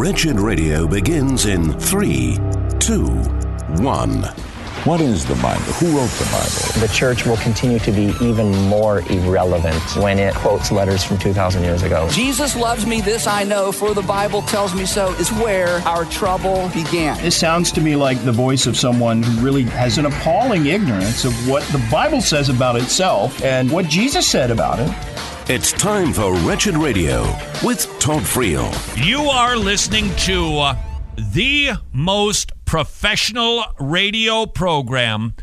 Wretched Radio begins in 3, 2, 1. What is the Bible? Who wrote the Bible? The church will continue to be even more irrelevant when it quotes letters from 2,000 years ago. Jesus loves me, this I know, for the Bible tells me so, is where our trouble began. This sounds to me like the voice of someone who really has an appalling ignorance of what the Bible says about itself and what Jesus said about it. It's time for Wretched Radio with Todd Friel. You are listening to the most professional radio program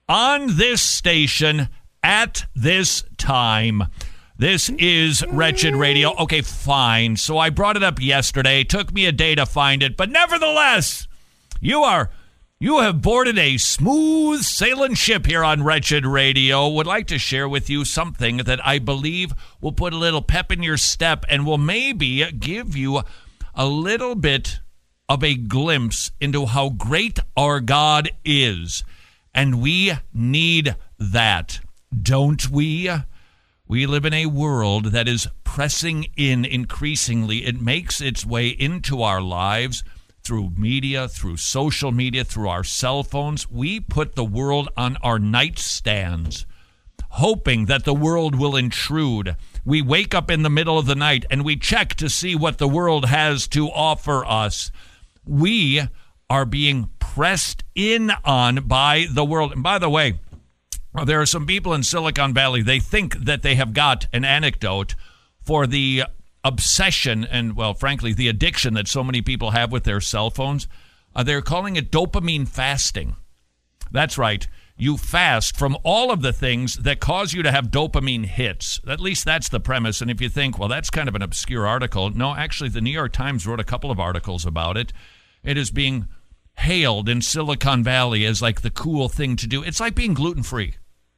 on this station at this time. This is Wretched Radio. Okay, fine. So I brought it up yesterday. It took me a day to find it, but nevertheless, you have boarded a smooth sailing ship here on Wretched Radio. Would like to share with you something that I believe will put a little pep in your step and will maybe give you a little bit of a glimpse into how great our God is. And we need that, don't we? We live in a world that is pressing in increasingly. It makes its way into our lives through media, through social media, through our cell phones. We put the world on our nightstands, hoping that the world will intrude. We wake up in the middle of the night and we check to see what the world has to offer us. We are being pressed in on by the world. And by the way, there are some people in Silicon Valley, they think that they have got an antidote for the obsession and, well, frankly, the addiction that so many people have with their cell phones. They're calling it dopamine fasting. That's right. You fast from all of the things that cause you to have dopamine hits. At least that's the premise. And if you think, well, that's kind of an obscure article. No, actually, the New York Times wrote a couple of articles about it. It is being hailed in Silicon Valley as like the cool thing to do. It's like being gluten-free.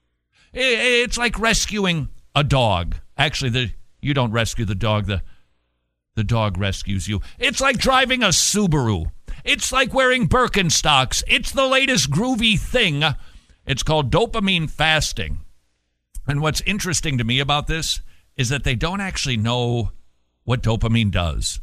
It's like rescuing a dog. Actually, you don't rescue the dog. The dog rescues you. It's like driving a Subaru. It's like wearing Birkenstocks. It's the latest groovy thing. It's called dopamine fasting. And what's interesting to me about this is that they don't actually know what dopamine does.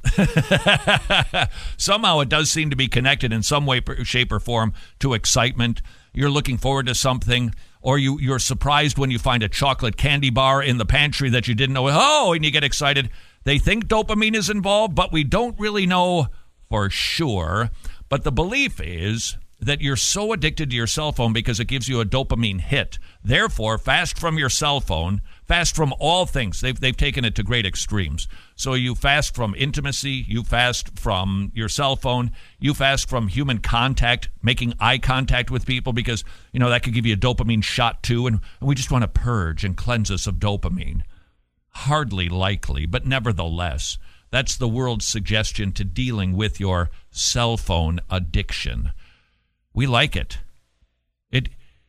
Somehow it does seem to be connected in some way, shape, or form to excitement. You're looking forward to something, or you're surprised when you find a chocolate candy bar in the pantry that you didn't know. Oh, and you get excited. They think dopamine is involved, but we don't really know for sure. But the belief is that you're so addicted to your cell phone because it gives you a dopamine hit. Therefore, fast from your cell phone, fast from all things. They've taken it to great extremes. So you fast from intimacy, you fast from your cell phone, you fast from human contact, making eye contact with people because, that could give you a dopamine shot too, and we just want to purge and cleanse us of dopamine. Hardly likely, but nevertheless, that's the world's suggestion to dealing with your cell phone addiction. We like it. It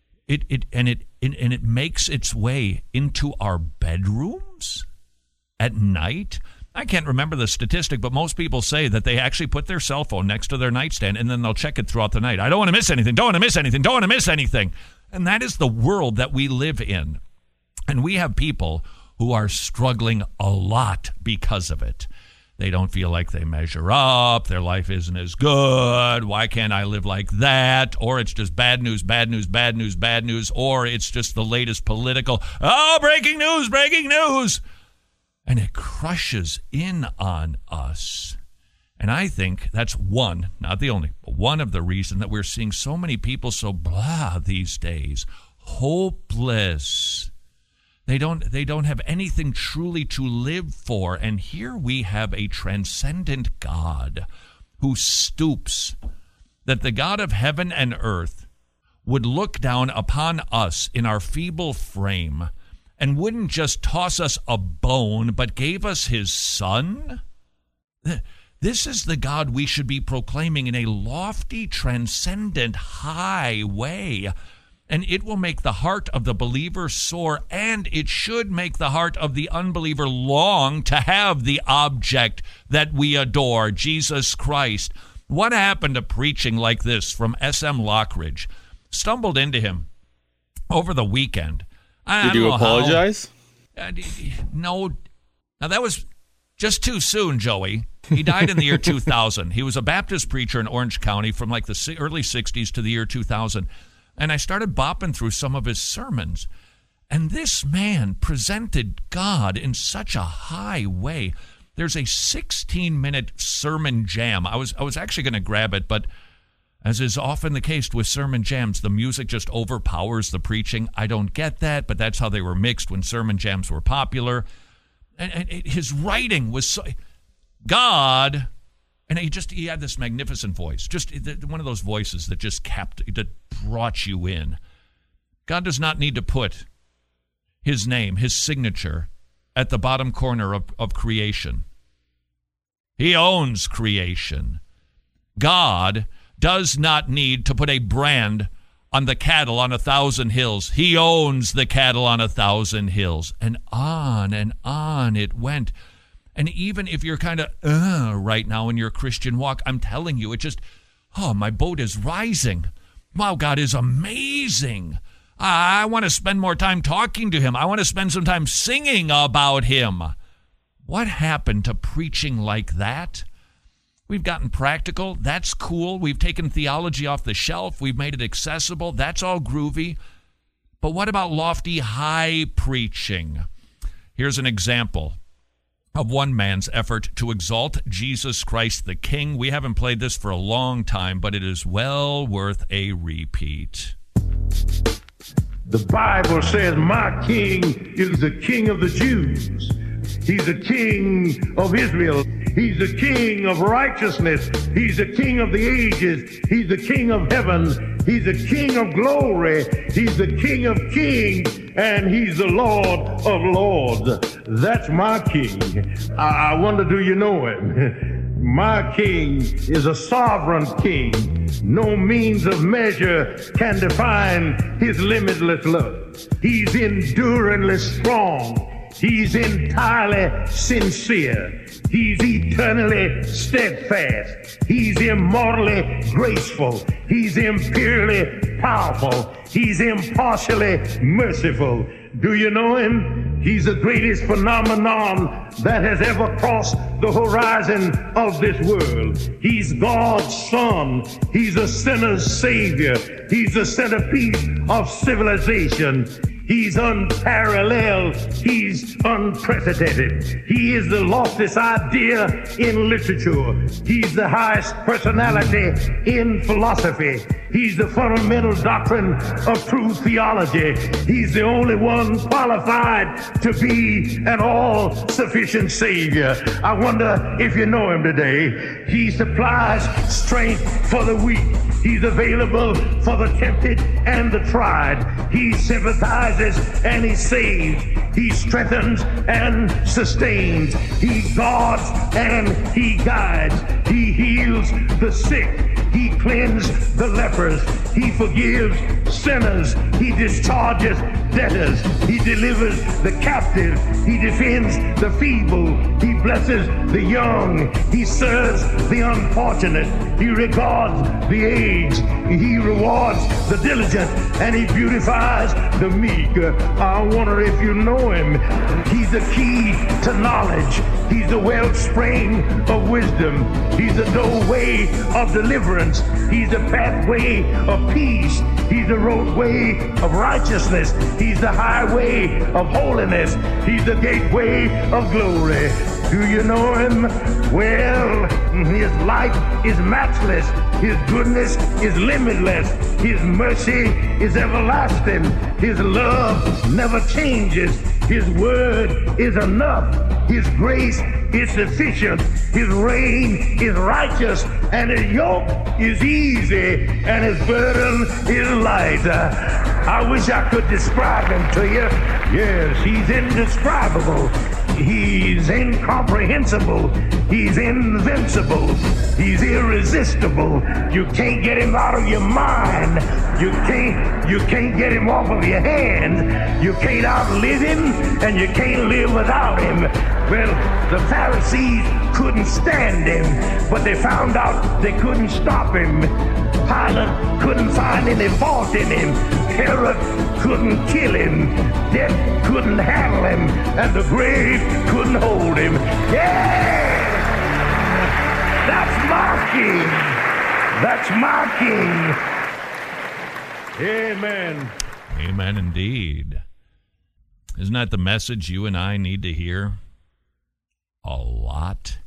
makes its way into our bedrooms at night. I can't remember the statistic, but most people say that they actually put their cell phone next to their nightstand and then they'll check it throughout the night. I don't want to miss anything. Don't want to miss anything. Don't want to miss anything. And that is the world that we live in. And we have people who are struggling a lot because of it. They don't feel like they measure up. Their life isn't as good. Why can't I live like that? Or it's just bad news, bad news, bad news, bad news. Or it's just the latest political, breaking news, breaking news. And it crushes in on us. And I think that's one, not the only, but one of the reasons that we're seeing so many people so blah these days. Hopeless. They don't have anything truly to live for. And here we have a transcendent God who stoops, that the God of heaven and earth would look down upon us in our feeble frame and wouldn't just toss us a bone, but gave us his son. This is the God we should be proclaiming in a lofty, transcendent, high way. And it will make the heart of the believer soar, and it should make the heart of the unbeliever long to have the object that we adore, Jesus Christ. What happened to preaching like this from S.M. Lockridge? Stumbled into him over the weekend. Did you apologize? No. Now, that was Just too soon, Joey. He died in the year 2000. He was a Baptist preacher in Orange County from like the early 60s to the year 2000. And I started bopping through some of his sermons. And this man presented God in such a high way. There's a 16-minute sermon jam. I was actually going to grab it, but as is often the case with sermon jams, the music just overpowers the preaching. I don't get that, but that's how they were mixed when sermon jams were popular. And his writing was so... God, and he had this magnificent voice, just one of those voices that just that brought you in. God does not need to put his name, his signature, at the bottom corner of creation. He owns creation. God does not need to put a brand on the cattle on 1,000 hills. He owns the cattle on 1,000 hills. And on it went. And even if you're kind of right now in your Christian walk, I'm telling you, my boat is rising. Wow, God is amazing. I want to spend more time talking to him. I want to spend some time singing about him. What happened to preaching like that? We've gotten practical. That's cool. We've taken theology off the shelf. We've made it accessible. That's all groovy. But what about lofty, high preaching? Here's an example of one man's effort to exalt Jesus Christ the King. We haven't played this for a long time, but it is well worth a repeat. The Bible says, my king is the king of the Jews. He's the king of Israel. He's the king of righteousness. He's the king of the ages. He's the king of heaven. He's the king of glory. He's the king of kings. And he's the Lord of lords. That's my king. I wonder, do you know him? My king is a sovereign king. No means of measure can define his limitless love. He's enduringly strong. He's entirely sincere. He's eternally steadfast. He's immortally graceful. He's imperially powerful. He's impartially merciful. Do you know him? He's the greatest phenomenon that has ever crossed the horizon of this world. He's God's Son. He's a sinner's Savior. He's the centerpiece of civilization. He's unparalleled. He's unprecedented. He is the loftiest idea in literature. He's the highest personality in philosophy. He's the fundamental doctrine of true theology. He's the only one qualified to be an all-sufficient Savior. I wonder if you know him today. He supplies strength for the weak. He's available for the tempted and the tried. He sympathizes and he saves. He strengthens and sustains. He guards and he guides. He heals the sick. He cleanses the lepers. He forgives sinners. He discharges debtors. He delivers the captive. He defends the feeble. He blesses the young. He serves the unfortunate. He regards the aged. He rewards the diligent. And he beautifies the meek. I wonder if you know him. He's the key to knowledge. He's the wellspring of wisdom. He's the doorway of deliverance. He's the pathway of peace. He's the roadway of righteousness. He's the highway of holiness. He's the gateway of glory. Do you know him? Well, his life is matchless. His goodness is limitless. His mercy is everlasting. His love never changes. His word is enough. His grace is sufficient. His reign is righteous. And his yoke is easy. And his burden is light. I wish I could describe him to you. Yes, he's indescribable. He's incomprehensible. He's invincible. He's irresistible. You can't get him out of your mind. You can't get him off of your hands. You can't outlive him, and you can't live without him. Well, the Pharisees couldn't stand him, but they found out they couldn't stop him. Pilate couldn't find any fault in him. Herod couldn't kill him. Death couldn't handle him. And the grave couldn't hold him. Yeah! That's my king. Amen. Amen indeed. Isn't that the message you and I need to hear a lot?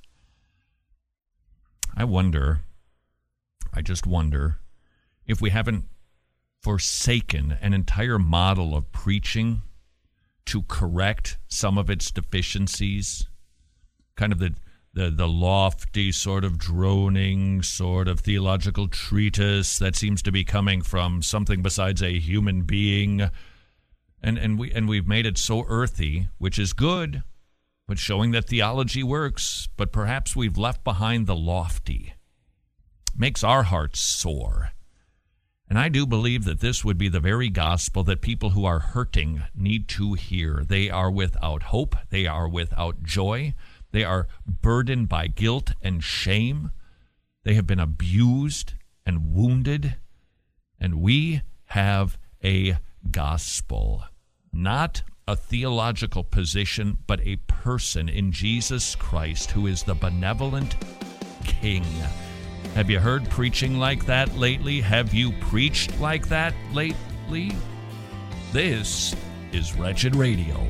I just wonder if we haven't forsaken an entire model of preaching to correct some of its deficiencies, kind of the lofty sort of droning sort of theological treatise that seems to be coming from something besides a human being, and we've made it so earthy, which is good, but showing that theology works, but perhaps we've left behind the lofty. Makes our hearts sore. And I do believe that this would be the very gospel that people who are hurting need to hear. They are without hope. They are without joy. They are burdened by guilt and shame. They have been abused and wounded. And we have a gospel, not a theological position, but a person in Jesus Christ who is the benevolent King. Have you heard preaching like that lately? Have you preached like that lately? This is Wretched Radio.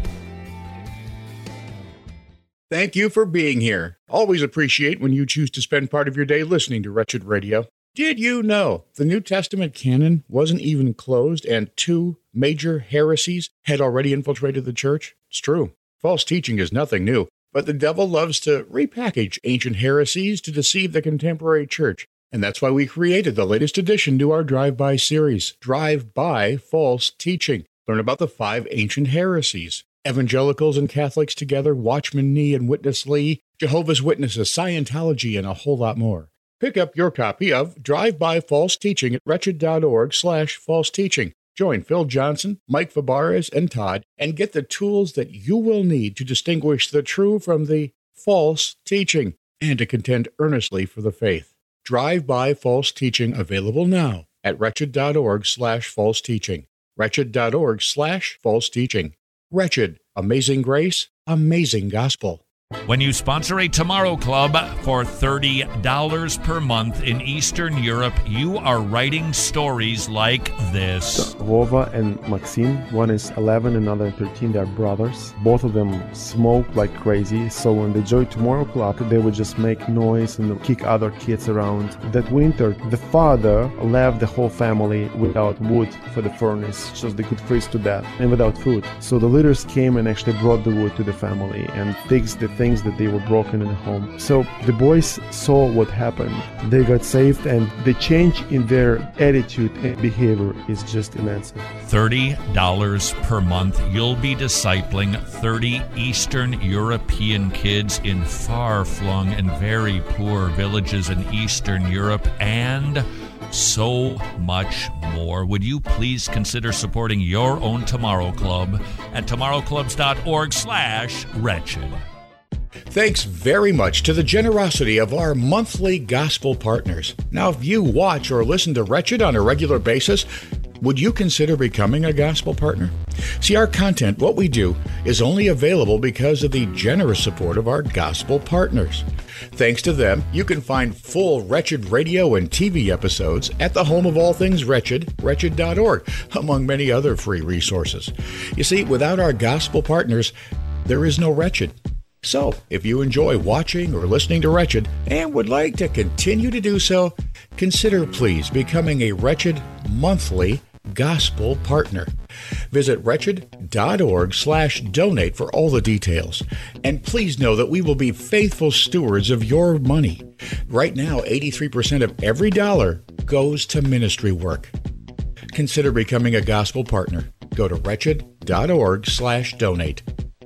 Thank you for being here. Always appreciate when you choose to spend part of your day listening to Wretched Radio. Did you know the New Testament canon wasn't even closed and 2 major heresies had already infiltrated the church? It's true. False teaching is nothing new, but the devil loves to repackage ancient heresies to deceive the contemporary church. And that's why we created the latest addition to our Drive-By series, Drive-By False Teaching. Learn about the 5 ancient heresies. Evangelicals and Catholics together, Watchman Nee and Witness Lee, Jehovah's Witnesses, Scientology, and a whole lot more. Pick up your copy of Drive-By False Teaching at wretched.org/false teaching. Join Phil Johnson, Mike Fabarez, and Todd, and get the tools that you will need to distinguish the true from the false teaching and to contend earnestly for the faith. Drive-By False Teaching available now at wretched.org/false teaching. Wretched.org/false teaching. Wretched, amazing grace, amazing gospel. When you sponsor a Tomorrow Club for $30 per month in Eastern Europe, you are writing stories like this. Vova and Maxim, one is 11, another 13, they're brothers. Both of them smoke like crazy, so when they joined Tomorrow Club, they would just make noise and kick other kids around. That winter, the father left the whole family without wood for the furnace, so they could freeze to death, and without food. So the leaders came and actually brought the wood to the family and fixed the things that they were broken in the home. So the boys saw what happened. They got saved, and the change in their attitude and behavior is just immense. $30 per month. You'll be discipling 30 Eastern European kids in far-flung and very poor villages in Eastern Europe, and so much more. Would you please consider supporting your own Tomorrow Club at tomorrowclubs.org/wretched. Thanks very much to the generosity of our monthly gospel partners. Now, if you watch or listen to Wretched on a regular basis, would you consider becoming a gospel partner? See, our content, what we do, is only available because of the generous support of our gospel partners. Thanks to them, you can find full Wretched radio and TV episodes at the home of all things Wretched, wretched.org, among many other free resources. You see, without our gospel partners, there is no Wretched. So, if you enjoy watching or listening to Wretched and would like to continue to do so, consider please becoming a Wretched monthly gospel partner. Visit wretched.org/donate for all the details. And please know that we will be faithful stewards of your money. Right now, 83% of every dollar goes to ministry work. Consider becoming a gospel partner. Go to wretched.org/donate.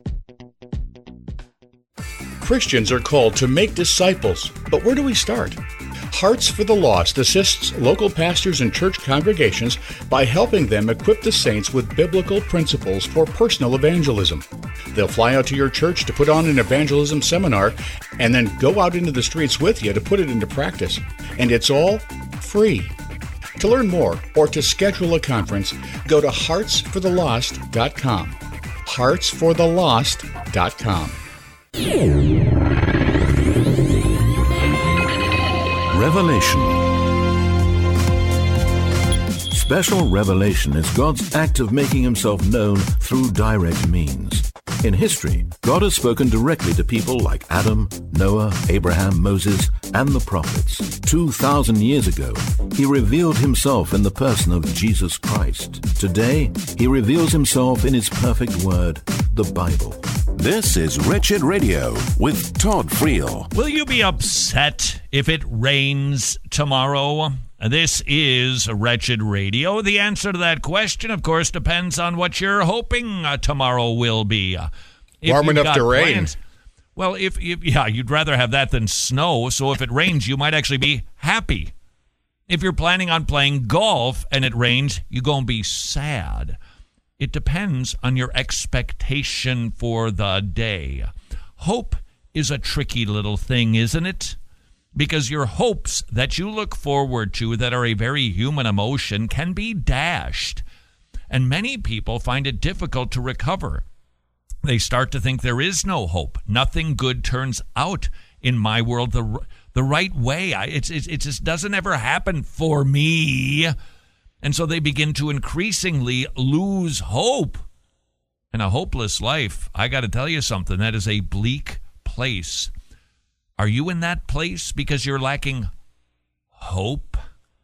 Christians are called to make disciples, but where do we start? Hearts for the Lost assists local pastors and church congregations by helping them equip the saints with biblical principles for personal evangelism. They'll fly out to your church to put on an evangelism seminar and then go out into the streets with you to put it into practice. And it's all free. To learn more or to schedule a conference, go to heartsforthelost.com. heartsforthelost.com. Revelation special revelation is God's act of making himself known through direct means. In history, God has spoken directly to people like Adam, Noah, Abraham, Moses, and the prophets. 2,000 years ago, he revealed himself in the person of Jesus Christ. Today, he reveals himself in his perfect word, the Bible. This is Wretched Radio with Todd Friel. Will you be upset if it rains tomorrow? This is Wretched Radio. The answer to that question, of course, depends on what you're hoping tomorrow will be. Warm enough to rain. Well, if you'd rather have that than snow, so if it rains, you might actually be happy. If you're planning on playing golf and it rains, you're going to be sad. It depends on your expectation for the day. Hope is a tricky little thing, isn't it? Because your hopes that you look forward to that are a very human emotion can be dashed. And many people find it difficult to recover. They start to think there is no hope. Nothing good turns out in my world the right way. It just doesn't ever happen for me. And so they begin to increasingly lose hope. And a hopeless life, I got to tell you something, that is a bleak place. Are you in that place because you're lacking hope?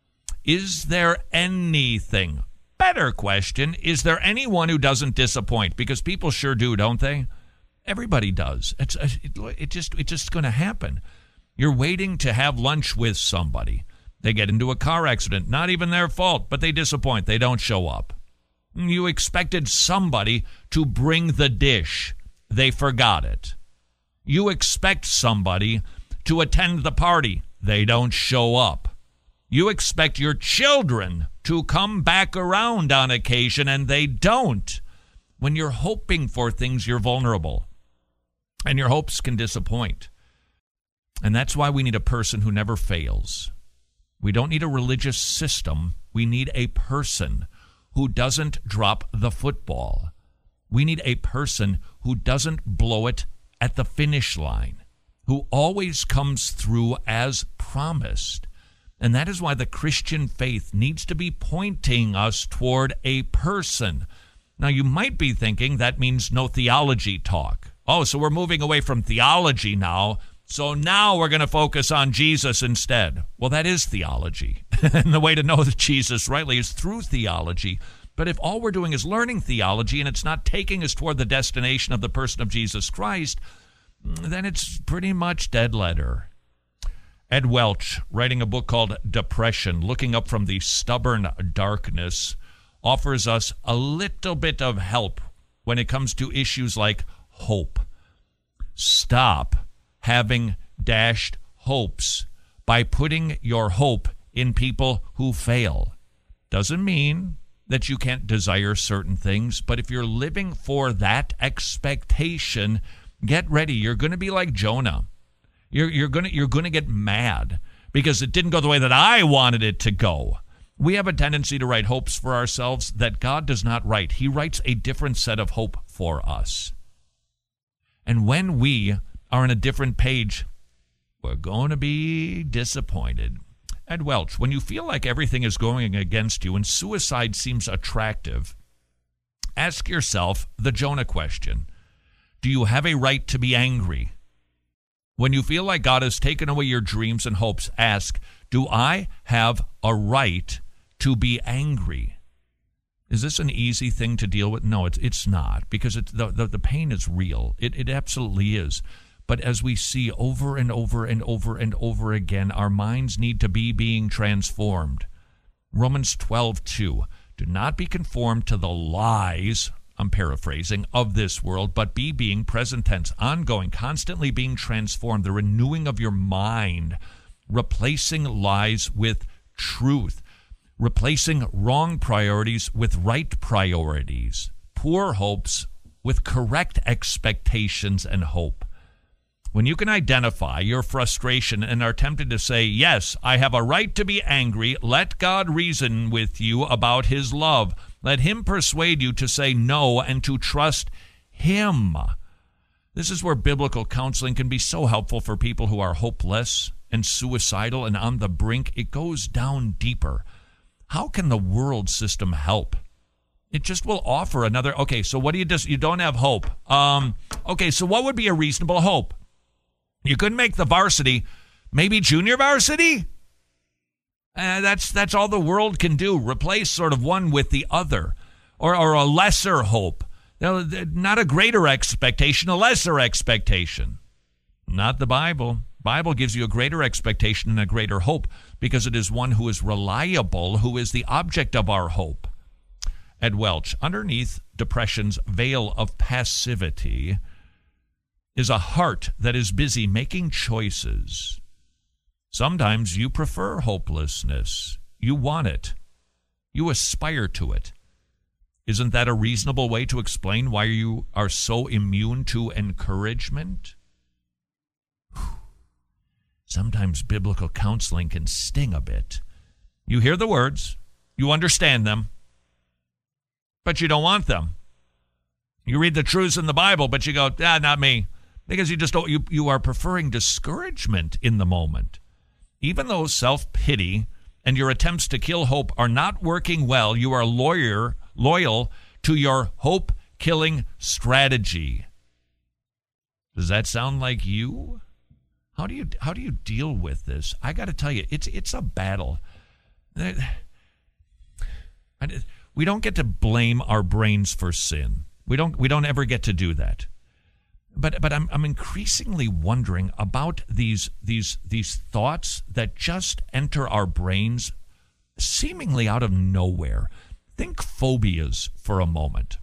Is there anything? Better question, is there anyone who doesn't disappoint? Because people sure do, don't they? Everybody does. It's just going to happen. You're waiting to have lunch with somebody. They get into a car accident, not even their fault, but they disappoint. They don't show up. You expected somebody to bring the dish. They forgot it. You expect somebody to attend the party. They don't show up. You expect your children to come back around on occasion, and they don't. When you're hoping for things, you're vulnerable. And your hopes can disappoint. And that's why we need a person who never fails. We don't need a religious system. We need a person who doesn't drop the football. We need a person who doesn't blow it at the finish line, who always comes through as promised. And that is why the Christian faith needs to be pointing us toward a person. Now, you might be thinking that means no theology talk. Oh, so we're moving away from theology now. So now we're going to focus on Jesus instead. Well, that is theology. And the way to know Jesus rightly is through theology. But if all we're doing is learning theology and it's not taking us toward the destination of the person of Jesus Christ, then it's pretty much dead letter. Ed Welch, writing a book called Depression, Looking Up from the Stubborn Darkness, offers us a little bit of help when it comes to issues like hope. Stop having dashed hopes by putting your hope in people who fail. Doesn't mean that you can't desire certain things, but if you're living for that expectation, get ready. You're going to be like Jonah. You're going to get mad because it didn't go the way that I wanted it to go. We have a tendency to write hopes for ourselves that God does not write. He writes a different set of hope for us. And when we are on a different page, we're going to be disappointed. Ed Welch, when you feel like everything is going against you and suicide seems attractive, ask yourself the Jonah question. Do you have a right to be angry? When you feel like God has taken away your dreams and hopes, ask, do I have a right to be angry? Is this an easy thing to deal with? No, it's not, because the pain is real. It absolutely is. But as we see over and over and over and over again, our minds need to be being transformed. Romans 12:2, do not be conformed to the lies, I'm paraphrasing, of this world, but be being, present tense, ongoing, constantly being transformed, the renewing of your mind, replacing lies with truth, replacing wrong priorities with right priorities, poor hopes with correct expectations and hope. When you can identify your frustration and are tempted to say, yes, I have a right to be angry, let God reason with you about his love. Let him persuade you to say no and to trust him. This is where biblical counseling can be so helpful for people who are hopeless and suicidal and on the brink. It goes down deeper. How can the world system help? It just will offer another, okay, so what do you you don't have hope. Okay, so what would be a reasonable hope? You couldn't make the varsity, maybe junior varsity? That's all the world can do, replace sort of one with the other, or a lesser hope. Not a greater expectation, a lesser expectation. Not the Bible. Bible gives you a greater expectation and a greater hope because it is one who is reliable, who is the object of our hope. Ed Welch, underneath depression's veil of passivity is a heart that is busy making choices. Sometimes you prefer hopelessness. You want it. You aspire to it. Isn't that a reasonable way to explain why you are so immune to encouragement? Sometimes biblical counseling can sting a bit. You hear the words, you understand them, but you don't want them. You read the truths in the Bible, but you go, not me. Because you just don't, you are preferring discouragement in the moment. Even though self-pity and your attempts to kill hope are not working well, you are loyal to your hope-killing strategy. Does that sound like you? How do you deal with this? I got to tell you, it's a battle. We don't get to blame our brains for sin. We don't ever get to do that. But I'm increasingly wondering about these thoughts that just enter our brains seemingly out of nowhere. Think phobias for a moment.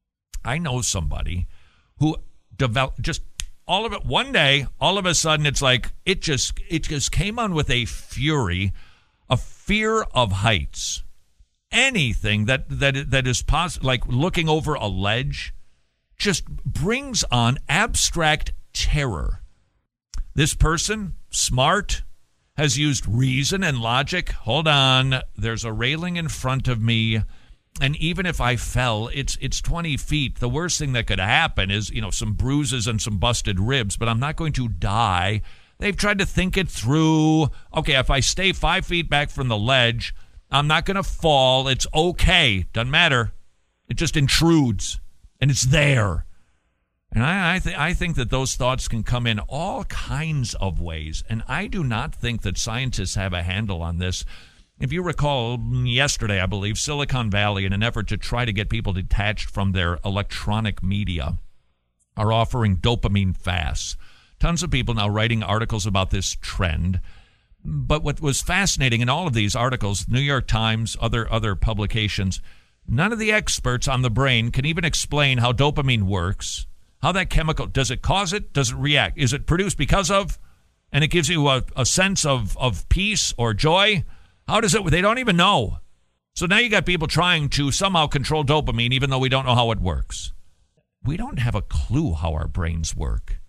I know somebody who developed just all of it one day. All of a sudden, it's like it just came on with a fury, a fear of heights. Anything that is possible, like looking over a ledge, just brings on abstract terror. This person, smart, has used reason and logic. Hold on, there's a railing in front of me, and even if I fell, it's 20 feet. The worst thing that could happen is, some bruises and some busted ribs, but I'm not going to die. They've tried to think it through. Okay, if I stay 5 feet back from the ledge, I'm not going to fall. It's okay. Doesn't matter. It just intrudes. And it's there. And I think that those thoughts can come in all kinds of ways. And I do not think that scientists have a handle on this. If you recall, yesterday, I believe, Silicon Valley, in an effort to try to get people detached from their electronic media, are offering dopamine fasts. Tons of people now writing articles about this trend. But what was fascinating in all of these articles, New York Times, other publications, none of the experts on the brain can even explain how dopamine works, how that chemical, does it cause it? Does it react? Is it produced because of? And it gives you a sense of peace or joy? How does it? They don't even know. So now you got people trying to somehow control dopamine even though we don't know how it works. We don't have a clue how our brains work.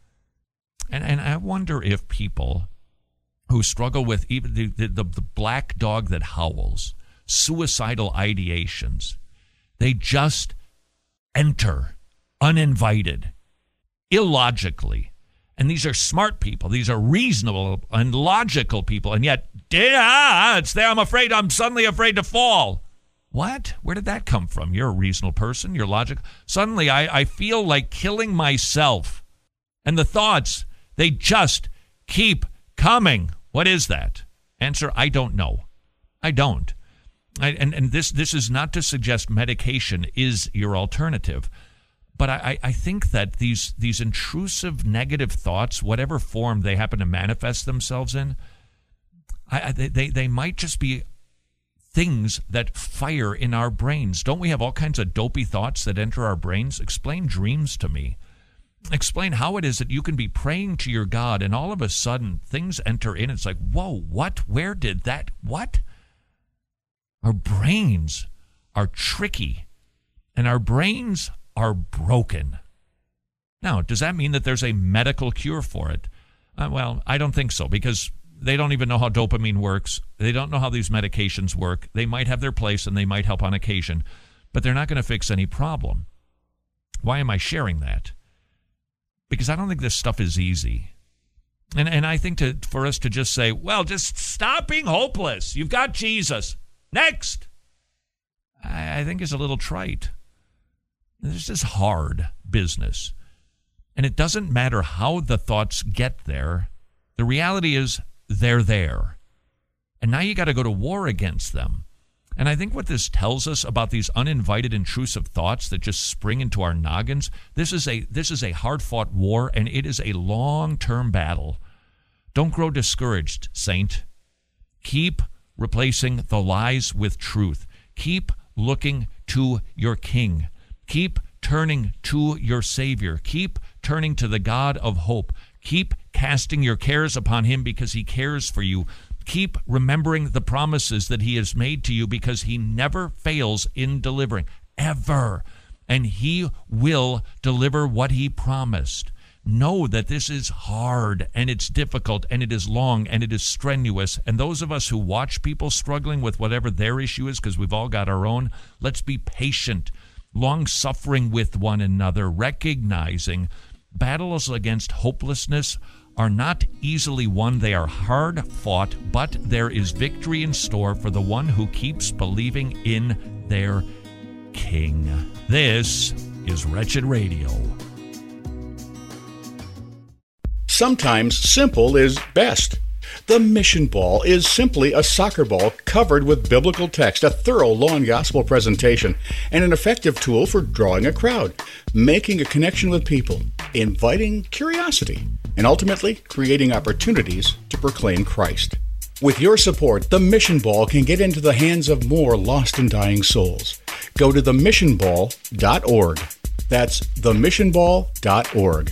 And I wonder if people who struggle with even the black dog that howls, suicidal ideations, they just enter uninvited, illogically. And these are smart people. These are reasonable and logical people. And yet, it's there. I'm suddenly afraid to fall. What? Where did that come from? You're a reasonable person. You're logical. Suddenly, I feel like killing myself. And the thoughts, they just keep coming. What is that? Answer, I don't know. I don't. And this is not to suggest medication is your alternative. But I think that these intrusive negative thoughts, whatever form they happen to manifest themselves in, they might just be things that fire in our brains. Don't we have all kinds of dopey thoughts that enter our brains? Explain dreams to me. Explain how it is that you can be praying to your God and all of a sudden things enter in. It's like, whoa, what? Where did that? What? Our brains are tricky and our brains are broken. Now, does that mean that there's a medical cure for it? Well, I don't think so, because they don't even know how dopamine works. They don't know how these medications work. They might have their place and they might help on occasion, but they're not going to fix any problem. Why am I sharing that? Because I don't think this stuff is easy. And I think for us to just say, well, just stop being hopeless. You've got Jesus. Next. I think is a little trite. This is hard business. And it doesn't matter how the thoughts get there. The reality is they're there. And now you got to go to war against them. And I think what this tells us about these uninvited, intrusive thoughts that just spring into our noggins, this is a hard-fought war, and it is a long-term battle. Don't grow discouraged, saint. Keep replacing the lies with truth. Keep looking to your King. Keep turning to your Savior. Keep turning to the God of hope. Keep casting your cares upon him because he cares for you. Keep remembering the promises that he has made to you because he never fails in delivering, ever. And he will deliver what he promised. Know that this is hard and it's difficult and it is long and it is strenuous. And those of us who watch people struggling with whatever their issue is, because we've all got our own, let's be patient, long-suffering with one another, recognizing battles against hopelessness are not easily won. They are hard fought, but there is victory in store for the one who keeps believing in their King. This is Wretched Radio. Sometimes simple is best. The Mission Ball is simply a soccer ball covered with biblical text, a thorough law and gospel presentation, and an effective tool for drawing a crowd, making a connection with people, inviting curiosity, and ultimately creating opportunities to proclaim Christ. With your support, the Mission Ball can get into the hands of more lost and dying souls. Go to themissionball.org. That's themissionball.org.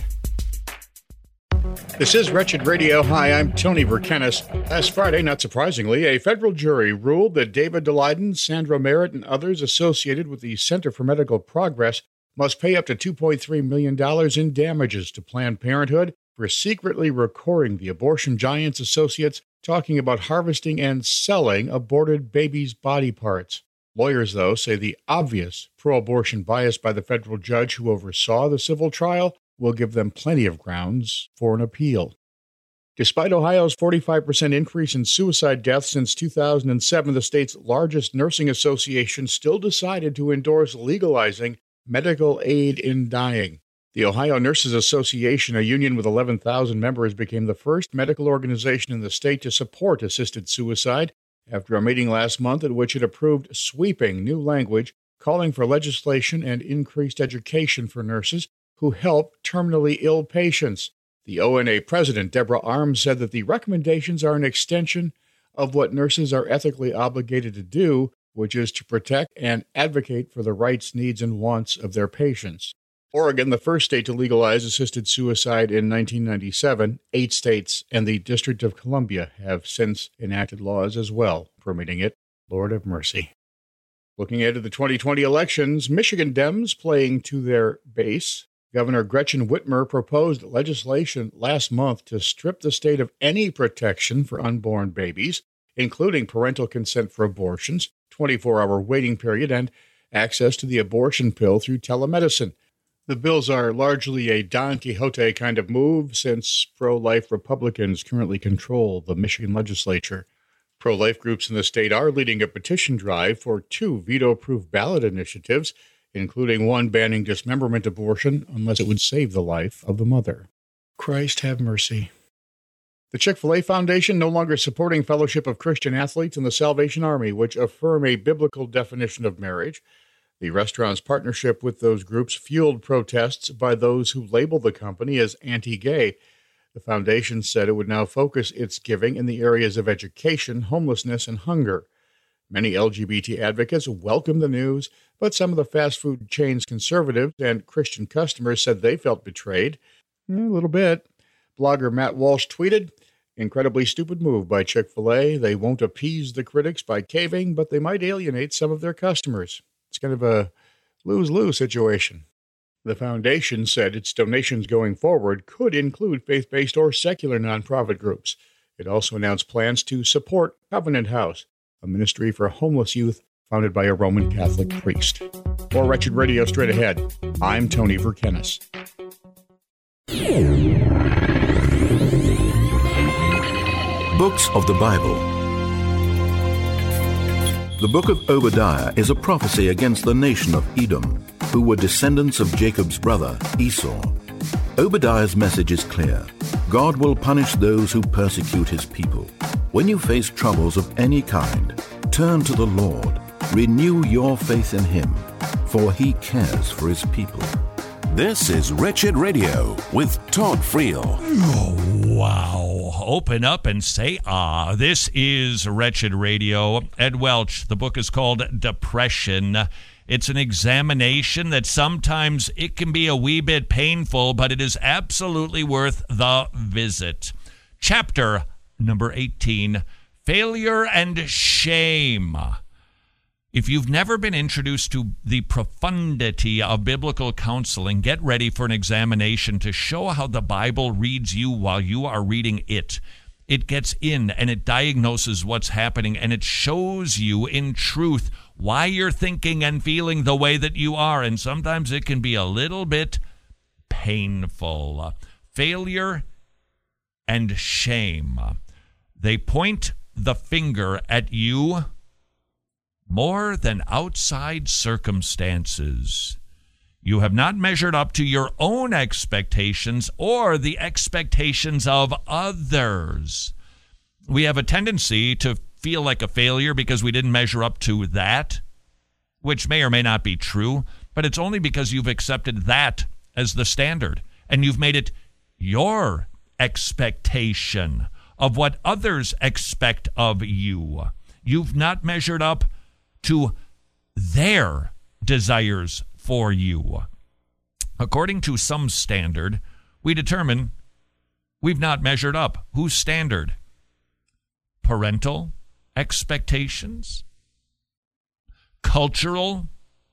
This is Wretched Radio. Hi, I'm Tony Verkenis. Last Friday, not surprisingly, a federal jury ruled that David Daleiden, Sandra Merritt, and others associated with the Center for Medical Progress must pay up to $2.3 million in damages to Planned Parenthood for secretly recording the abortion giant's associates talking about harvesting and selling aborted babies' body parts. Lawyers, though, say the obvious pro-abortion bias by the federal judge who oversaw the civil trial will give them plenty of grounds for an appeal. Despite Ohio's 45% increase in suicide deaths since 2007, the state's largest nursing association still decided to endorse legalizing medical aid in dying. The Ohio Nurses Association, a union with 11,000 members, became the first medical organization in the state to support assisted suicide after a meeting last month at which it approved sweeping new language calling for legislation and increased education for nurses who help terminally ill patients. The ONA president, Deborah Arms, said that the recommendations are an extension of what nurses are ethically obligated to do, which is to protect and advocate for the rights, needs, and wants of their patients. Oregon, the first state to legalize assisted suicide in 1997, 8 states and the District of Columbia have since enacted laws as well permitting it. Lord have mercy. Looking ahead to the 2020 elections, Michigan Dems playing to their base. Governor Gretchen Whitmer proposed legislation last month to strip the state of any protection for unborn babies, including parental consent for abortions, 24-hour waiting period, and access to the abortion pill through telemedicine. The bills are largely a Don Quixote kind of move since pro-life Republicans currently control the Michigan legislature. Pro-life groups in the state are leading a petition drive for 2 veto-proof ballot initiatives, including one banning dismemberment abortion unless it would save the life of the mother. Christ have mercy. The Chick-fil-A Foundation no longer supporting Fellowship of Christian Athletes and the Salvation Army, which affirm a biblical definition of marriage. The restaurant's partnership with those groups fueled protests by those who label the company as anti-gay. The foundation said it would now focus its giving in the areas of education, homelessness, and hunger. Many LGBT advocates welcomed the news, but some of the fast food chain's conservatives and Christian customers said they felt betrayed. A little bit. Blogger Matt Walsh tweeted, "Incredibly stupid move by Chick-fil-A. They won't appease the critics by caving, but they might alienate some of their customers. It's kind of a lose-lose situation." The foundation said its donations going forward could include faith-based or secular nonprofit groups. It also announced plans to support Covenant House, a ministry for homeless youth founded by a Roman Catholic priest. For Wretched Radio Straight Ahead, I'm Tony Verkenis. Books of the Bible. The book of Obadiah is a prophecy against the nation of Edom, who were descendants of Jacob's brother, Esau. Obadiah's message is clear. God will punish those who persecute his people. When you face troubles of any kind, turn to the Lord. Renew your faith in him, for he cares for his people. This is Wretched Radio with Todd Friel. Oh, wow. Open up and say, ah. This is Wretched Radio. Ed Welch, the book is called Depression. It's an examination that sometimes it can be a wee bit painful, but it is absolutely worth the visit. Chapter number 18, Failure and Shame. If you've never been introduced to the profundity of biblical counseling, get ready for an examination to show how the Bible reads you while you are reading it. It gets in and it diagnoses what's happening, and it shows you in truth why you're thinking and feeling the way that you are. And sometimes it can be a little bit painful. Failure and shame. They point the finger at you more than outside circumstances. You have not measured up to your own expectations or the expectations of others. We have a tendency to feel like a failure because we didn't measure up to that, which may or may not be true, but it's only because you've accepted that as the standard, and you've made it your expectation of what others expect of you. You've not measured up to their desires for you. According to some standard, we determine we've not measured up. Whose standard? Parental expectations? Cultural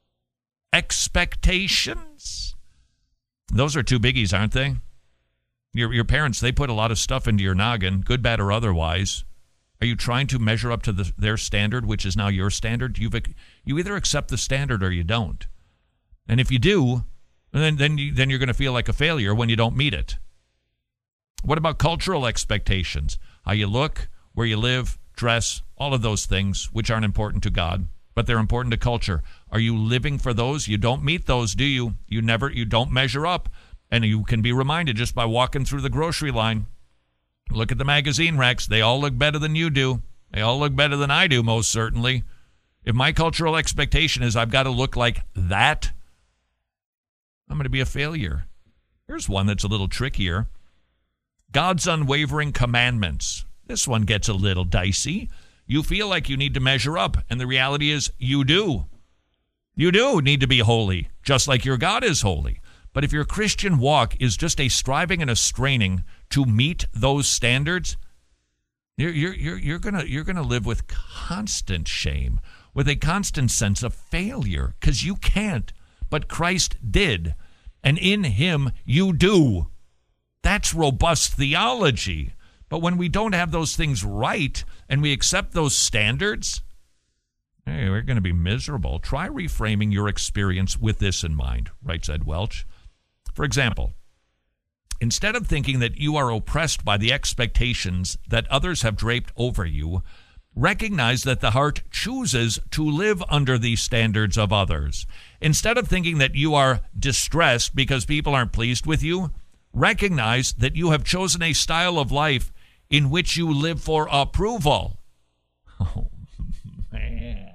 expectations? Those are two biggies, aren't they? Your parents, they put a lot of stuff into your noggin, good, bad, or otherwise. Are you trying to measure up to their standard, which is now your standard? You either accept the standard or you don't. And if you do, then you're going to feel like a failure when you don't meet it. What about cultural expectations? How you look, where you live, dress, all of those things, which aren't important to God, but they're important to culture. Are you living for those? You don't meet those, do you? You don't measure up. And you can be reminded just by walking through the grocery line. Look at the magazine racks. They all look better than you do. They all look better than I do, most certainly. If my cultural expectation is I've got to look like that, I'm going to be a failure. Here's one that's a little trickier. God's unwavering commandments. This one gets a little dicey. You feel like you need to measure up, and the reality is you do. You do need to be holy, just like your God is holy. But if your Christian walk is just a striving and a straining to meet those standards, you're gonna live with constant shame, with a constant sense of failure, because you can't, but Christ did, and in him you do. That's robust theology. But when we don't have those things right and we accept those standards, hey, we're going to be miserable. Try reframing your experience with this in mind, writes Ed Welch. For example, instead of thinking that you are oppressed by the expectations that others have draped over you, recognize that the heart chooses to live under these standards of others. Instead of thinking that you are distressed because people aren't pleased with you, recognize that you have chosen a style of life in which you live for approval. Oh, man.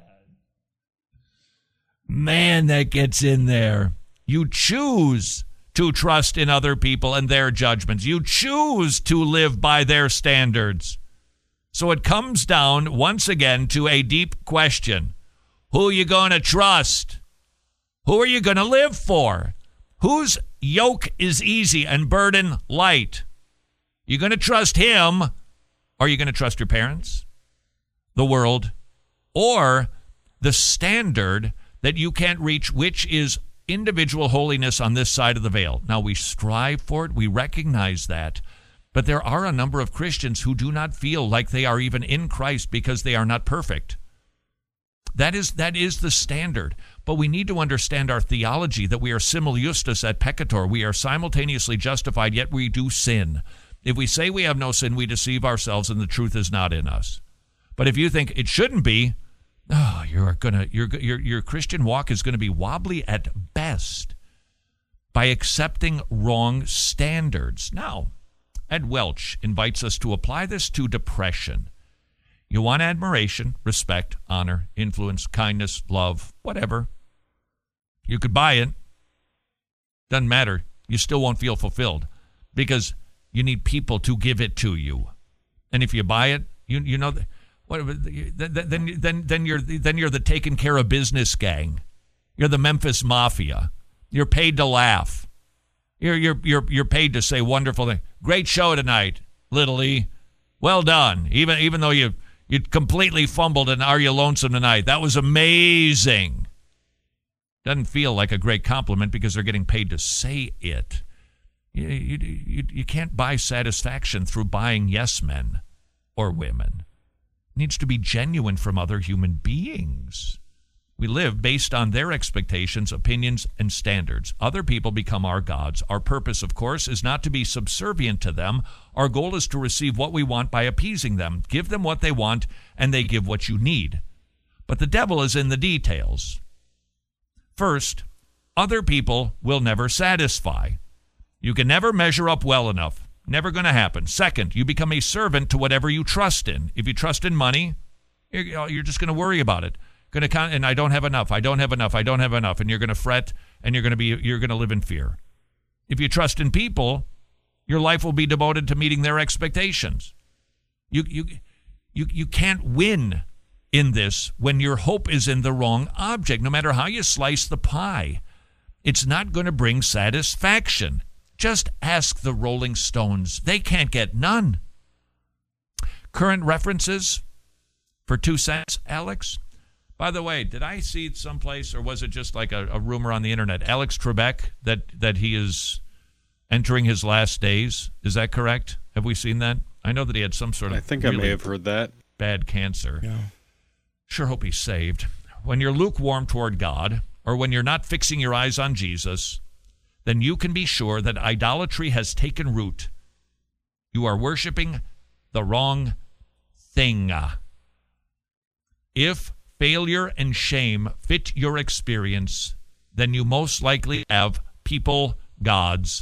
Man, that gets in there. You choose to trust in other people and their judgments. You choose to live by their standards. So it comes down, once again, to a deep question. Who are you going to trust? Who are you going to live for? Whose yoke is easy and burden light? You going to trust him, or are you going to trust your parents, the world, or the standard that you can't reach, which is individual holiness on this side of the veil? Now, we strive for it. We recognize that. But there are a number of Christians who do not feel like they are even in Christ because they are not perfect. That is the standard. But we need to understand our theology, that we are simul justus et peccator. We are simultaneously justified, yet we do sin. If we say we have no sin, we deceive ourselves and the truth is not in us. But if you think it shouldn't be, Oh, your Christian walk is going to be wobbly at best by accepting wrong standards. Now, Ed Welch invites us to apply this to depression. You want admiration, respect, honor, influence, kindness, love, whatever. You could buy it. Doesn't matter. You still won't feel fulfilled because you need people to give it to you. And if you buy it, you know, then you're the taken care of business gang. You're the Memphis Mafia. You're paid to laugh. You're paid to say wonderful things. Great show tonight, Little E. Well done. Even though you completely fumbled in Are You Lonesome Tonight. That was amazing. Doesn't feel like a great compliment because they're getting paid to say it. You can't buy satisfaction through buying yes men or women. It needs to be genuine from other human beings. We live based on their expectations, opinions, and standards. Other people become our gods. Our purpose, of course, is not to be subservient to them. Our goal is to receive what we want by appeasing them. Give them what they want, and they give what you need. But the devil is in the details. First, other people will never satisfy. You can never measure up well enough. Never going to happen. Second, you become a servant to whatever you trust in. If you trust in money, you're just going to worry about it. And I don't have enough. I don't have enough. I don't have enough. And you're going to fret, and you're going to live in fear. If you trust in people, your life will be devoted to meeting their expectations. You can't win in this when your hope is in the wrong object. No matter how you slice the pie, it's not going to bring satisfaction. Just ask the Rolling Stones. They can't get none. Current references for 2 cents, Alex? By the way, did I see it someplace, or was it just like a rumor on the internet? Alex Trebek, that he is entering his last days. Is that correct? Have we seen that? I know that he had some sort of I think I may have heard that. Bad cancer. Yeah. Sure hope he's saved. When you're lukewarm toward God, or when you're not fixing your eyes on Jesus, then you can be sure that idolatry has taken root. You are worshiping the wrong thing. If failure and shame fit your experience, then you most likely have people gods.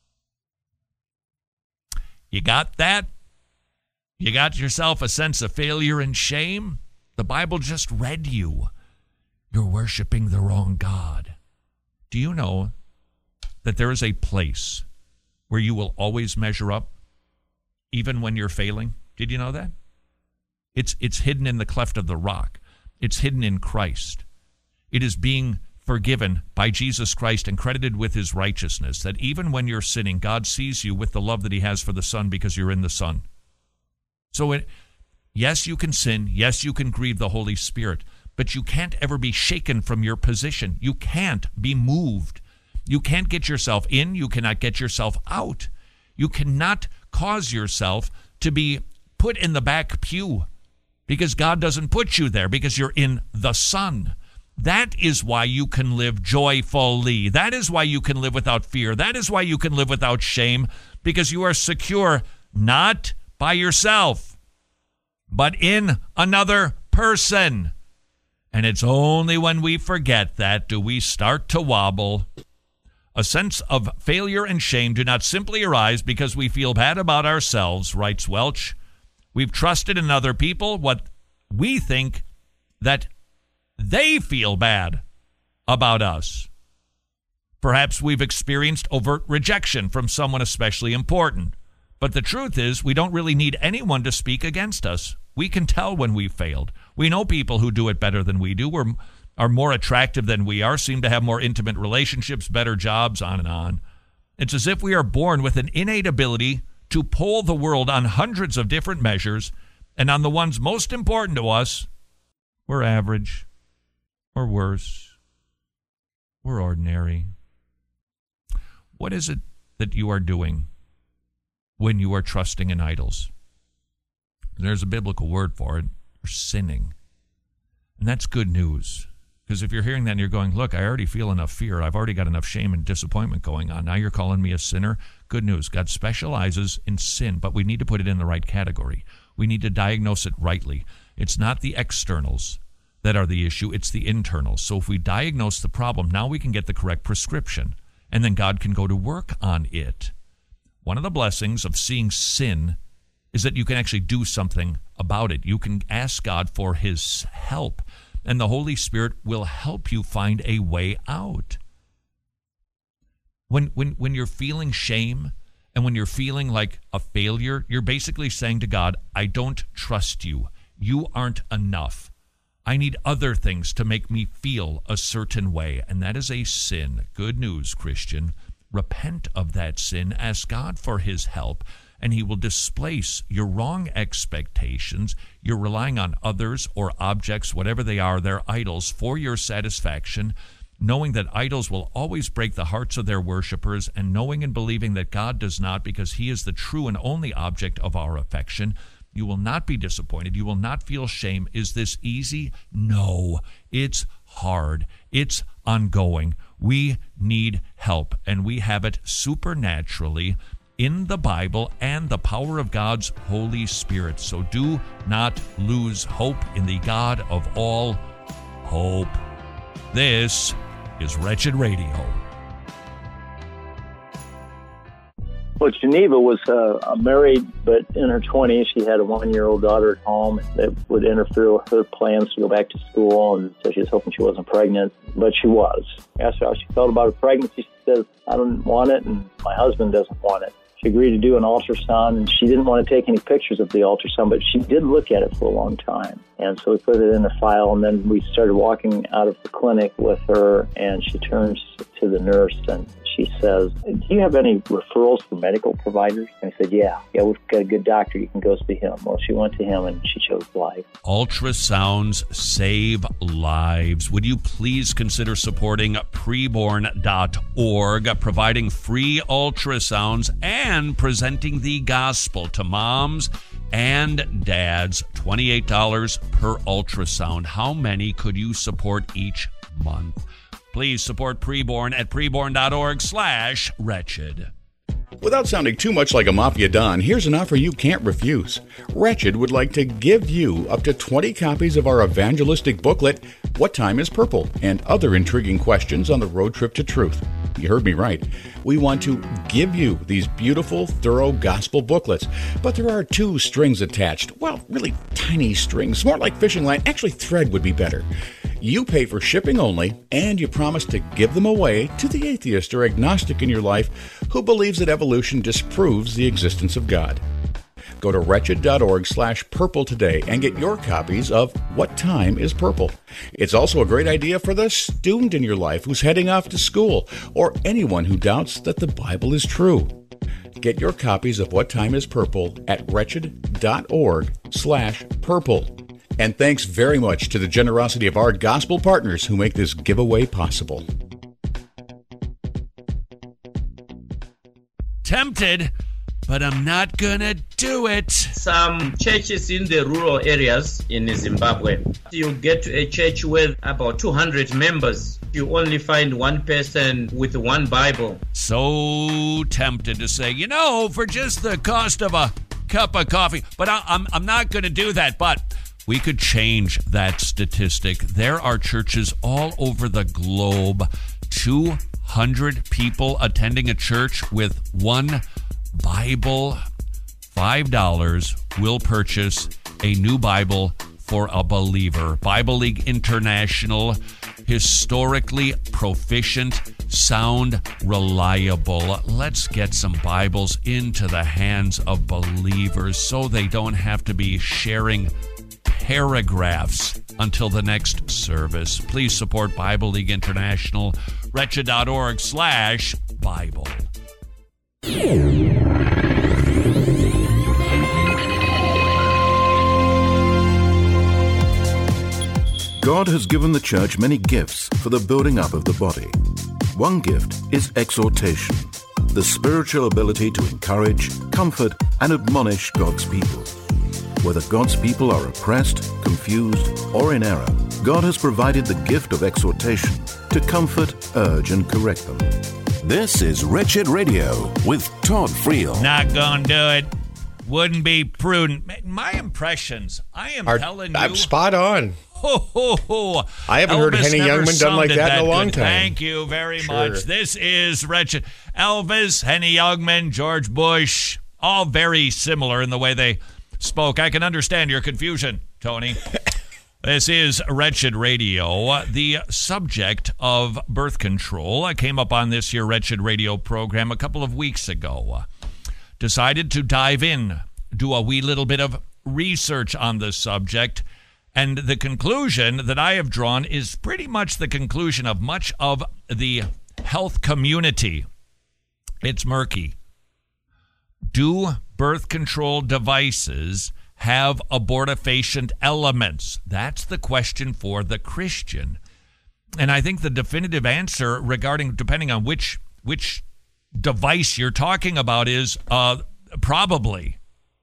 You got that? You got yourself a sense of failure and shame? The Bible just read you. You're worshiping the wrong God. Do you know that there is a place where you will always measure up, even when you're failing? Did you know that? It's hidden in the cleft of the rock. It's hidden in Christ. It is being forgiven by Jesus Christ and credited with his righteousness, that even when you're sinning, God sees you with the love that he has for the Son because you're in the Son. So, yes, you can sin. Yes, you can grieve the Holy Spirit, but you can't ever be shaken from your position. You can't be moved. You can't get yourself in. You cannot get yourself out. You cannot cause yourself to be put in the back pew because God doesn't put you there, because you're in the Son. That is why you can live joyfully. That is why you can live without fear. That is why you can live without shame, because you are secure not by yourself, but in another person. And it's only when we forget that do we start to wobble. A sense of failure and shame do not simply arise because we feel bad about ourselves, writes Welch. We've trusted in other people what we think that they feel bad about us. Perhaps we've experienced overt rejection from someone especially important. But the truth is, we don't really need anyone to speak against us. We can tell when we've failed. We know people who do it better than we do, are more attractive than we are, seem to have more intimate relationships, better jobs, on and on. It's as if we are born with an innate ability to poll the world on hundreds of different measures, and on the ones most important to us, we're average, or worse, we're ordinary. What is it that you are doing when you are trusting in idols? There's a biblical word for it. You're sinning. And that's good news. Because if you're hearing that and you're going, look, I already feel enough fear. I've already got enough shame and disappointment going on. Now you're calling me a sinner? Good news. God specializes in sin, but we need to put it in the right category. We need to diagnose it rightly. It's not the externals. that are the issue. It's the internals. So if we diagnose the problem, now we can get the correct prescription, and then God can go to work on it. One of the blessings of seeing sin is that you can actually do something about it. You can ask God for his help, and the Holy Spirit will help you find a way out. When you're feeling shame and when you're feeling like a failure, you're basically saying to God, I don't trust you. You aren't enough. I need other things to make me feel a certain way, and that is a sin. Good news, Christian. Repent of that sin. Ask God for his help, and he will displace your wrong expectations. You're relying on others or objects, whatever they are, they're idols, for your satisfaction, knowing that idols will always break the hearts of their worshipers, and knowing and believing that God does not, because he is the true and only object of our affection. You will not be disappointed. You will not feel shame. Is this easy? No, it's hard. It's ongoing. We need help, and we have it supernaturally in the Bible and the power of God's Holy Spirit. So do not lose hope in the God of all hope. This is Wretched Radio. Well, Geneva was married, but in her 20s, she had a 1-year-old daughter at home that would interfere with her plans to go back to school, and so she was hoping she wasn't pregnant, but she was. I asked her how she felt about her pregnancy. She said, I don't want it, and my husband doesn't want it. She agreed to do an ultrasound, and she didn't want to take any pictures of the ultrasound, but she did look at it for a long time. And so we put it in a file, and then we started walking out of the clinic with her, and she turns to the nurse, and she says, do you have any referrals for medical providers? And I said, yeah, we've got a good doctor. You can go see him. Well, she went to him, and she chose life. Ultrasounds save lives. Would you please consider supporting preborn.org, providing free ultrasounds and presenting the gospel to moms and dads? $28 per ultrasound. How many could you support each month? Please support Preborn at preborn.org/wretched. Without sounding too much like a mafia don, here's an offer you can't refuse. Wretched would like to give you up to 20 copies of our evangelistic booklet, What Time is Purple? And other intriguing questions on the road trip to truth. You heard me right. We want to give you these beautiful, thorough gospel booklets, but there are 2 strings attached. Well, really tiny strings, more like fishing line. Actually, thread would be better. You pay for shipping only, and you promise to give them away to the atheist or agnostic in your life who believes that evolution disproves the existence of God. Go to wretched.org/purple today and get your copies of What Time is Purple. It's also a great idea for the student in your life who's heading off to school, or anyone who doubts that the Bible is true. Get your copies of What Time is Purple at wretched.org/purple. And thanks very much to the generosity of our gospel partners who make this giveaway possible. Tempted, but I'm not gonna do it. Some churches in the rural areas in Zimbabwe, you get to a church with about 200 members. You only find one person with one Bible. So tempted to say, for just the cost of a cup of coffee. But I'm not going to do that. But we could change that statistic. There are churches all over the globe, 200 people attending a church with one Bible. $5 will purchase a new Bible for a believer. Bible League International, historically proficient, sound, reliable. Let's get some Bibles into the hands of believers so they don't have to be sharing paragraphs until the next service. Please support Bible League International, wretched.org/Bible. God has given the church many gifts for the building up of the body. One gift is exhortation, the spiritual ability to encourage, comfort, and admonish God's people. Whether God's people are oppressed, confused, or in error, God has provided the gift of exhortation to comfort, urge, and correct them. This is Wretched Radio with Todd Friel. Not gonna do it. Wouldn't be prudent. My impressions, I am telling you. I'm spot on. I haven't heard Henny Youngman done like that in a long time. Thank you very much. This is Wretched. Elvis, Henny Youngman, George Bush, all very similar in the way they spoke. I can understand your confusion, Tony. This is Wretched Radio. The subject of birth control, I came up on this here Wretched Radio program a couple of weeks ago. Decided to dive in, do a wee little bit of research on the subject, and the conclusion that I have drawn is pretty much the conclusion of much of the health community. It's murky. Do birth control devices have abortifacient elements? That's the question for the Christian. And I think the definitive answer regarding, depending on which device you're talking about, is probably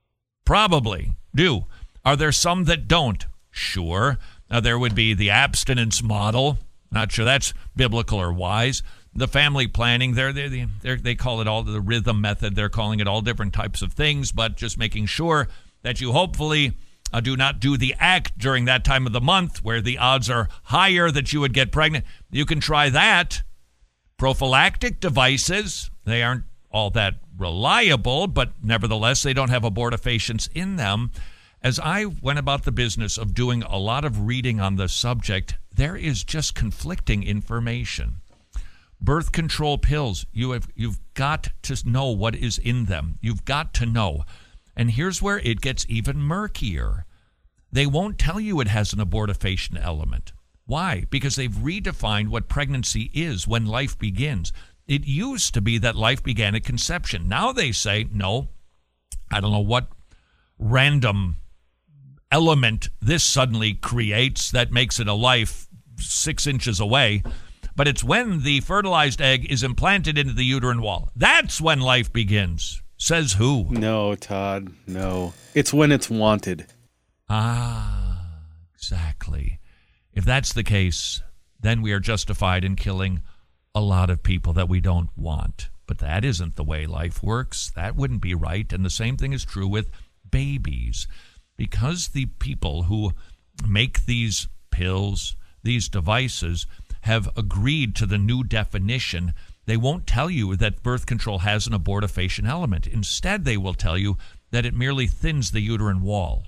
do. Are there some that don't? Sure. There would be the abstinence model. Not sure that's biblical or wise. The family planning, they call it all the rhythm method. They're calling it all different types of things, but just making sure that you hopefully do not do the act during that time of the month where the odds are higher that you would get pregnant. You can try that. Prophylactic devices, they aren't all that reliable, but nevertheless, they don't have abortifacients in them. As I went about the business of doing a lot of reading on the subject, there is just conflicting information. Birth control pills, you've got to know what is in them. You've got to know. And here's where it gets even murkier. They won't tell you it has an abortifacient element. Why? Because they've redefined what pregnancy is when life begins. It used to be that life began at conception. Now they say, no, I don't know what random element this suddenly creates that makes it a life 6 inches away, but it's when the fertilized egg is implanted into the uterine wall. That's when life begins. Says who? No, Todd, no. It's when it's wanted. Ah, exactly. If that's the case, then we are justified in killing a lot of people that we don't want. But that isn't the way life works. That wouldn't be right. And the same thing is true with babies. Because the people who make these pills, these devices, have agreed to the new definition, they won't tell you that birth control has an abortifacient element. Instead, they will tell you that it merely thins the uterine wall.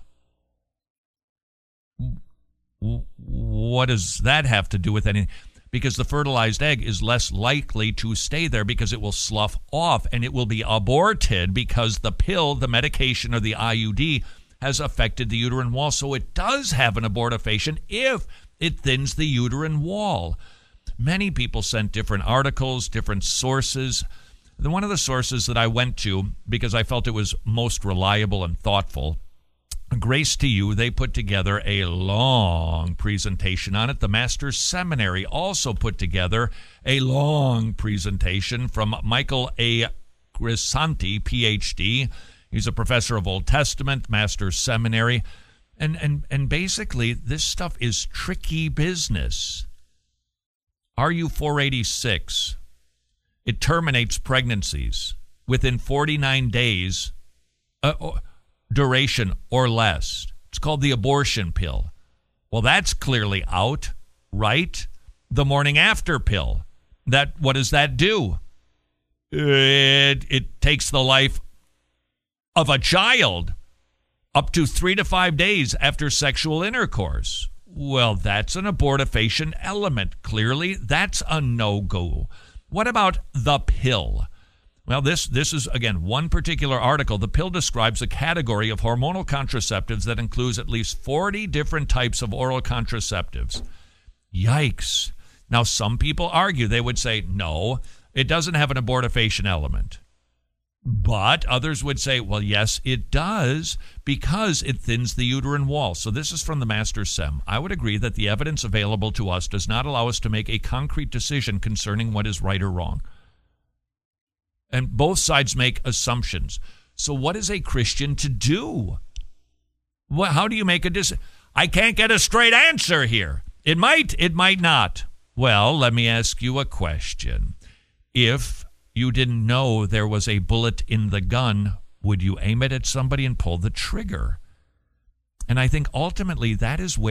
What does that have to do with anything? Because the fertilized egg is less likely to stay there because it will slough off and it will be aborted because the pill, the medication, or the IUD has affected the uterine wall. So it does have an abortifacient if it thins the uterine wall. Many people sent different articles, different sources. One of the sources that I went to, because I felt it was most reliable and thoughtful, Grace to You, they put together a long presentation on it. The Master's Seminary also put together a long presentation from Michael A. Grisanti, Ph.D. He's a professor of Old Testament, Master's Seminary. And basically, this stuff is tricky business. RU 486, it terminates pregnancies within 49 days duration or less. It's called the abortion pill. Well, that's clearly out, right? The morning after pill. What does that do? It takes the life of a child up to 3 to 5 days after sexual intercourse. Well, that's an abortifacient element. Clearly, that's a no-go. What about the pill? Well, this is, again, one particular article. The pill describes a category of hormonal contraceptives that includes at least 40 different types of oral contraceptives. Yikes. Now, some people argue. They would say, no, it doesn't have an abortifacient element. But others would say, well, yes, it does, because it thins the uterine wall. So this is from the Master's Sem. I would agree that the evidence available to us does not allow us to make a concrete decision concerning what is right or wrong. And both sides make assumptions. So what is a Christian to do? Well, how do you make a decision? I can't get a straight answer here. It might not. Well, let me ask you a question. If you didn't know there was a bullet in the gun, would you aim it at somebody and pull the trigger? And I think ultimately that is where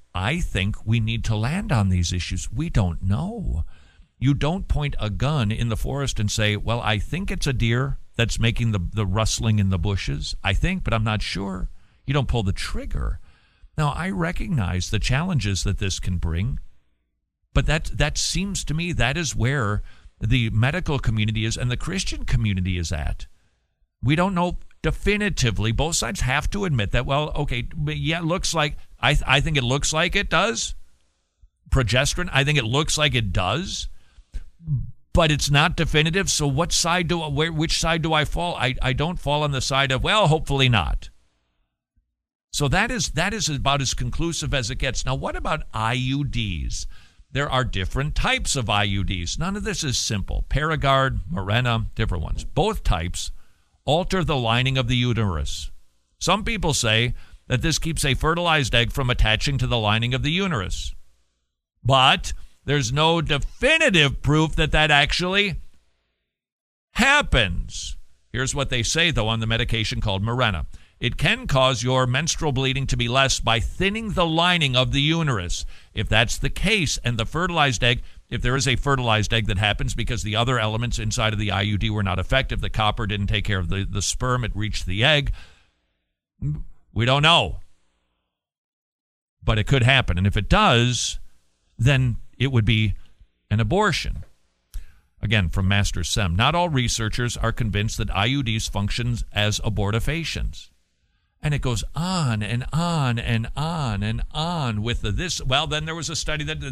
I think we need to land on these issues. We don't know. You don't point a gun in the forest and say, well, I think it's a deer that's making the rustling in the bushes. I think, but I'm not sure. You don't pull the trigger. Now, I recognize the challenges that this can bring, but that seems to me that is where the medical community is and the Christian community is at. We don't know definitively. Both sides have to admit that, well, okay, yeah, it looks like, I think it looks like it does. Progesterone, I think it looks like it does, but it's not definitive. So which side do I fall? I don't fall on the side of, well, hopefully not. So that is about as conclusive as it gets. Now, what about IUDs? There are different types of IUDs. None of this is simple. Paragard, Mirena, different ones. Both types alter the lining of the uterus. Some people say that this keeps a fertilized egg from attaching to the lining of the uterus. But there's no definitive proof that actually happens. Here's what they say, though, on the medication called Mirena. It can cause your menstrual bleeding to be less by thinning the lining of the uterus. If that's the case, and the fertilized egg, if there is a fertilized egg that happens because the other elements inside of the IUD were not effective, the copper didn't take care of the sperm, it reached the egg, we don't know. But it could happen. And if it does, then it would be an abortion. Again, from Master Sem, not all researchers are convinced that IUDs function as abortifacients. And it goes on and on and on and on with this. Well, then there was a study that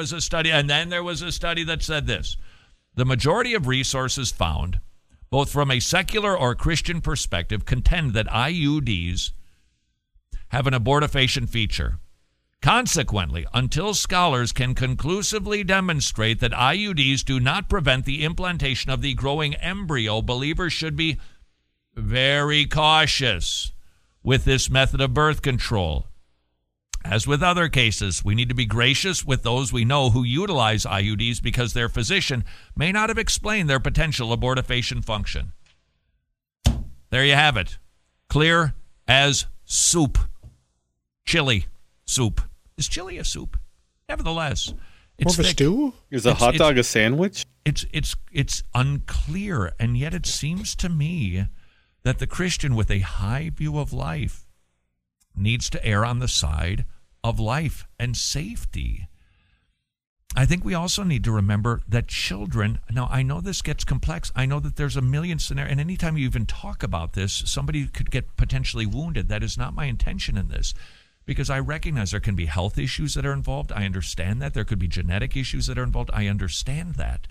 said this. The majority of resources found, both from a secular or Christian perspective, contend that IUDs have an abortifacient feature. Consequently, until scholars can conclusively demonstrate that IUDs do not prevent the implantation of the growing embryo, believers should be very cautious with this method of birth control. As with other cases, we need to be gracious with those we know who utilize IUDs because their physician may not have explained their potential abortifacient function. There you have it. Clear as soup. Chili soup. Is chili a soup? Nevertheless, it's more of a stew? Is a hot dog a sandwich? It's unclear, and yet it seems to me that the Christian with a high view of life needs to err on the side of life and safety. I think we also need to remember that children, now I know this gets complex. I know that there's a million scenarios, and anytime you even talk about this, somebody could get potentially wounded. That is not my intention in this, because I recognize there can be health issues that are involved. I understand that. There could be genetic issues that are involved. I understand that.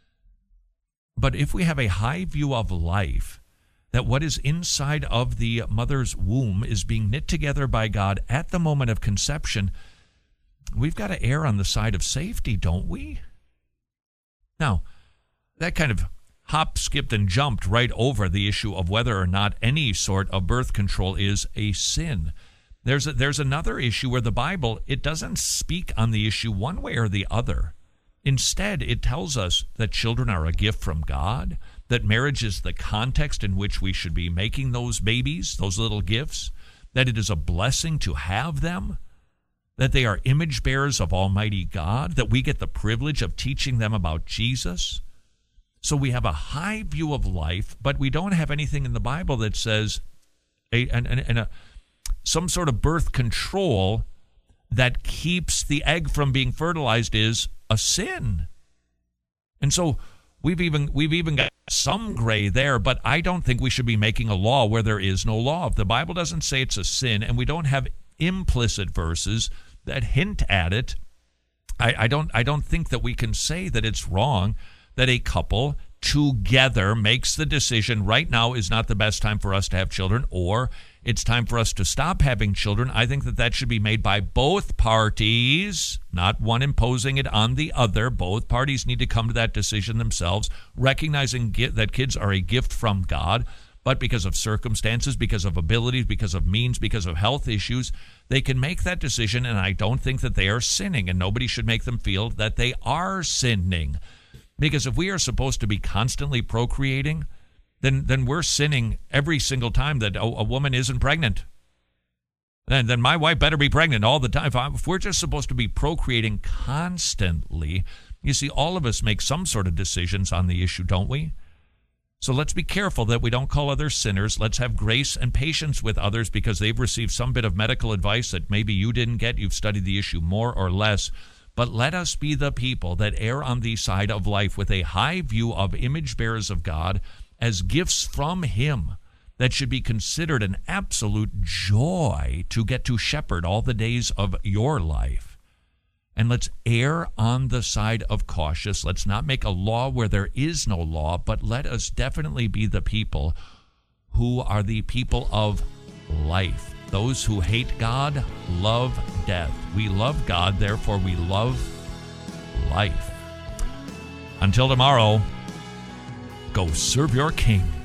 But if we have a high view of life, that what is inside of the mother's womb is being knit together by God at the moment of conception, we've got to err on the side of safety, don't we? Now, that kind of hop, skipped, and jumped right over the issue of whether or not any sort of birth control is a sin. There's another issue where the Bible, it doesn't speak on the issue one way or the other. Instead, it tells us that children are a gift from God, that marriage is the context in which we should be making those babies, those little gifts, that it is a blessing to have them, that they are image bearers of Almighty God, that we get the privilege of teaching them about Jesus. So we have a high view of life, but we don't have anything in the Bible that says some sort of birth control that keeps the egg from being fertilized is a sin. And so we've even got some gray there, but I don't think we should be making a law where there is no law. If the Bible doesn't say it's a sin, and we don't have implicit verses that hint at it, I don't think that we can say that it's wrong that a couple together makes the decision right now is not the best time for us to have children, or it's time for us to stop having children. I think that should be made by both parties, not one imposing it on the other. Both parties need to come to that decision themselves, recognizing that kids are a gift from God, but because of circumstances, because of abilities, because of means, because of health issues, they can make that decision, and I don't think that they are sinning, and nobody should make them feel that they are sinning. Because if we are supposed to be constantly procreating, then we're sinning every single time that a woman isn't pregnant. then my wife better be pregnant all the time. If we're just supposed to be procreating constantly, you see, all of us make some sort of decisions on the issue, don't we? So let's be careful that we don't call others sinners. Let's have grace and patience with others because they've received some bit of medical advice that maybe you didn't get. You've studied the issue more or less. But let us be the people that err on the side of life with a high view of image bearers of God as gifts from Him that should be considered an absolute joy to get to shepherd all the days of your life. And let's err on the side of cautious. Let's not make a law where there is no law, but let us definitely be the people who are the people of life. Those who hate God love death. We love God, therefore we love life. Until tomorrow, go serve your King.